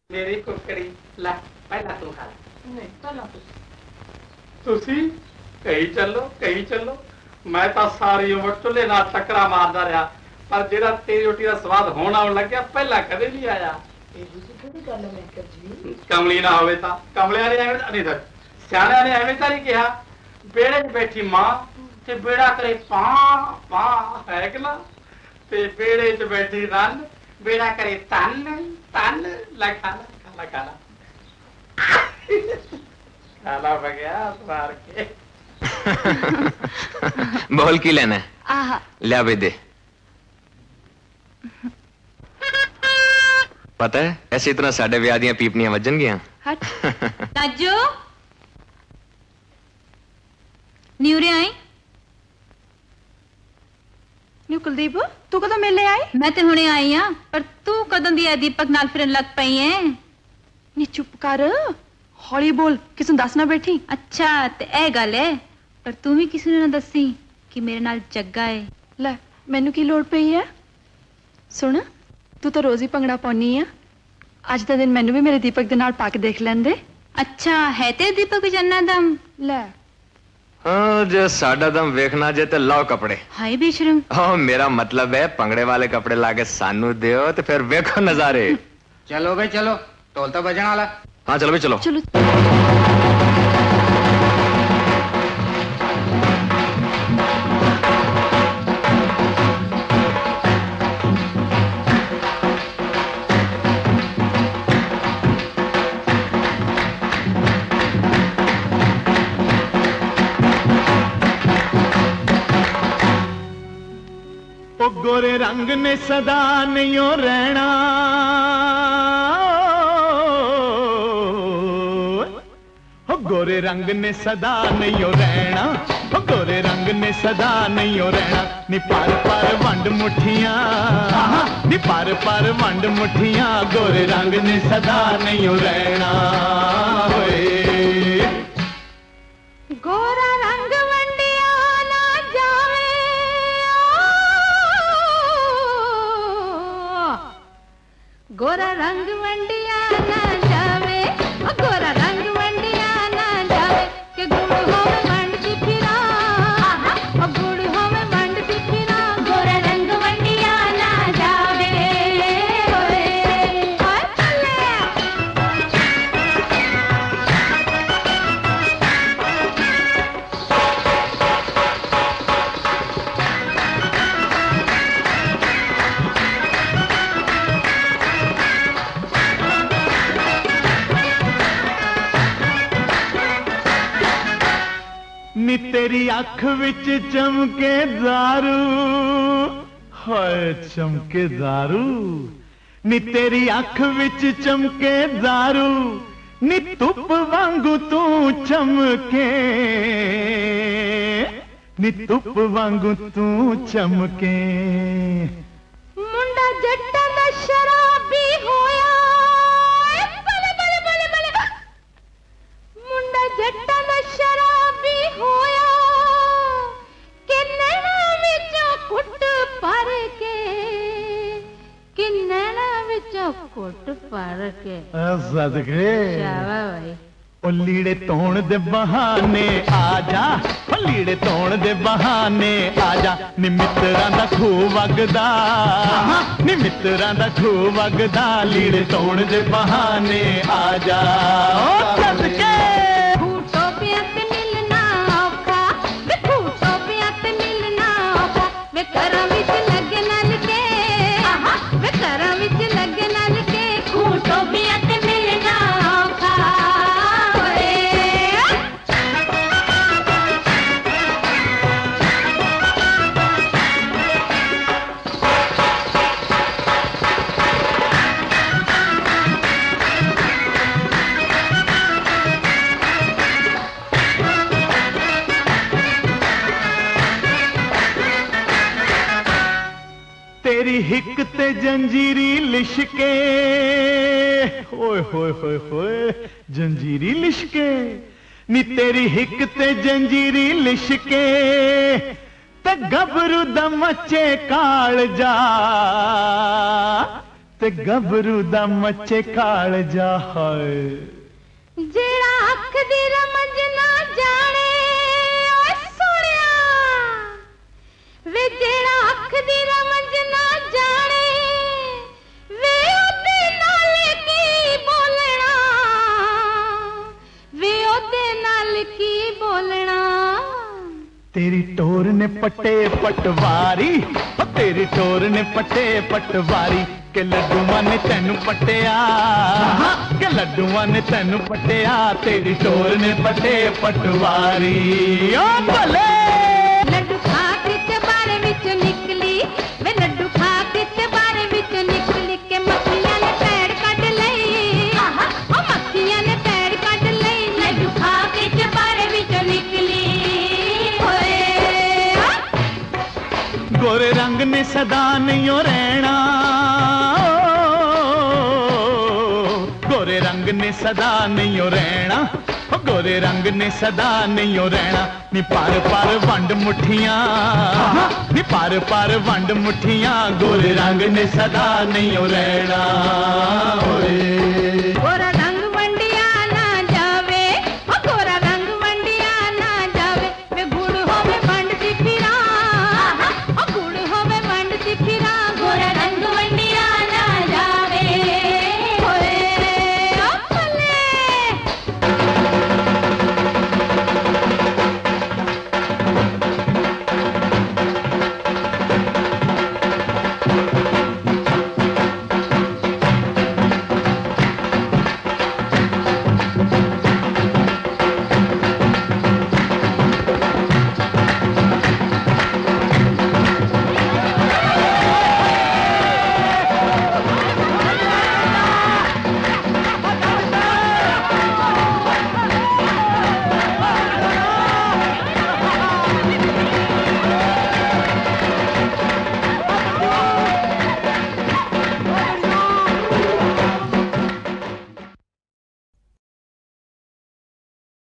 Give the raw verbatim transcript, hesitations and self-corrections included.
मेरी कुकड़ी ला पहला तू खा नहीं पहला तुसी कहीं चलो कहीं चलो मैं तो सारी उम्र चुले ना टकरा मारदा रहा पर जेड़ा तेरी रोटी का स्वाद होना लग गया पहला कदे नहीं आया। कमली ना होवे ता कमलिया ने एवं नहीं था सियाणिया ने एवं तारी कहा बेड़े च बैठी मां ते बेड़ा करे पा पा है कि ना ते बेड़े च बैठी रन बेड़ा करे तन तन लखा लखा लखा खाला बगया मार के बोल की लेना है लिया भी दे। पता है ऐसे इतना साढ़े ब्याह दियां पीपनियां वजन गया हट ताजो न्यूरे आई न्यू कुलदीप तू कदों मेले आई? मैं ते हुणे आई हां पर तू कदों दी दीपक नाल फिरन लग पई है? नी चुप कर हौली बोल किसी दस ना बैठी। अच्छा ते ए गल है पर तू भी किसी ने ना दसी कि मेरे नाल जग्गा है। ले मैनू की लोड़ पई है सुन तू तो रोज ही भंगड़ा पाउनी है अज का दिन मैनू भी मेरे दीपक दे नाल पा के देख लेंदे। अच्छा है ते दीपक जन्ना दम ले हाँ जो साडा दम वेखना जे ते लाओ कपड़े। हाय बेशरम हाँ मेरा मतलब है पंगड़े वाले कपड़े लाके सानू दियो तो फिर वेखो नजारे। चलो भाई चलो ढोल तो बजने वाला। हाँ चलो भाई चलो चलो गोरे रंग ने सदा नहीं रहना हो गोरे रंग ने सदा नहीं रहना हो गोरे रंग ने सदा नहीं रहना नी पर पर वंड मुठियां नी पर पर वंड मुठियां गोरे रंग ने सदा नहीं रहना होए गोरा रंग वंडिया ना जावे गोरा रंग वंडिया ना जावे ओ गोरा रंग वंडिया ना जावे के गुड़ होवे मंड दी फिरा ओ गुड़ होवे मंड दी फिरा गोरा रंग वंडिया ना जावे ओए हाय चले नी तेरी अख विच चमके दारू हाय चमके दारू नी तेरी अख विच चमके दारू नी धुप वांगू तू चमके नी धुप वांगू तू चमके मुंडा जट्टा दा शराबी होया बले बले बले बले मुंडा जट्टा दा शराबी होया कि नैना विचों कुट पर के कि नैना विचों कुट पर के सदके शाबा भाई ओ लीड़े तोण दे बहाने आजा ओ लीड़े तोण दे बहाने आजा नी मित्रां दा खूह वगदा नी मित्रां दा खूह वगदा लीड़े तोण दे बहाने आजा ओ सदके खूटो पिया ते मिलना औखा वे खूटो पिया ते मिलना औखा वे घरां विच लगे नल के वे घरां विच लगे नल के खूटो पिया ते मिलना औखा ओए तेरी हिक ते जंजीरी लिशके ओए होए होए होए जंजीरी लिशके नी तेरी हिक ते जंजीरी लिशके ते गबरू दा मचे काल जा ते गबरू दा मचे काल जा है जेड़ा अख दी रमज ना जाने ओए सोनिया वे जेड़ा अख दी रमज ना जाने वे ओदे नाल की बोलना वे ओदे नाल की बोलना तेरी टोर ने पट्टे पटवारी तेरी टोर ने पट्टे पटवारी के लड्डुआ ने तेनू पट्टिया के लड्डुआ ने तेनू पट्टिया तेरी टोर ने पट्टे पटवारी ओ भले लड्डू खा के चबारे विच निकली वे लड्डू खा के चबारे विच निकली के मक्खियां ने पैर कट लई ओ मक्खियां ने पैर कट लई लड्डू खा के चबारे विच निकली गोरे रंग ने सदा नहीं रहना गोरे रंग ने सदा नहीं रहना गोरे रंग ने सदा नहीं रहना नी पार पार वंड मुठियां नी पार पार वंड मुठियां गोरे रंग ने सदा नहीं रहना।